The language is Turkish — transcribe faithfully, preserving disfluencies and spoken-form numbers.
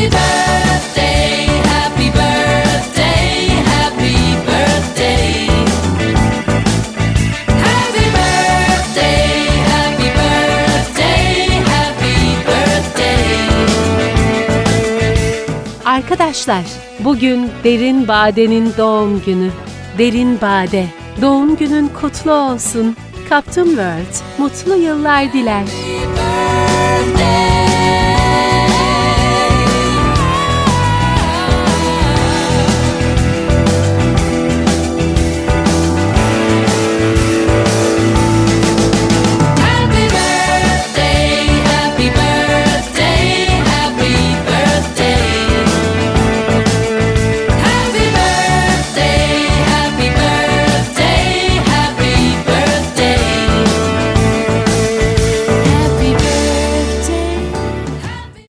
birthday, happy birthday, happy birthday. Happy birthday, happy birthday, happy birthday. Arkadaşlar, bugün Derin Bade'nin doğum günü. Derin Bade, doğum günün kutlu olsun. Captain World, mutlu yıllar diler. Happy birthday.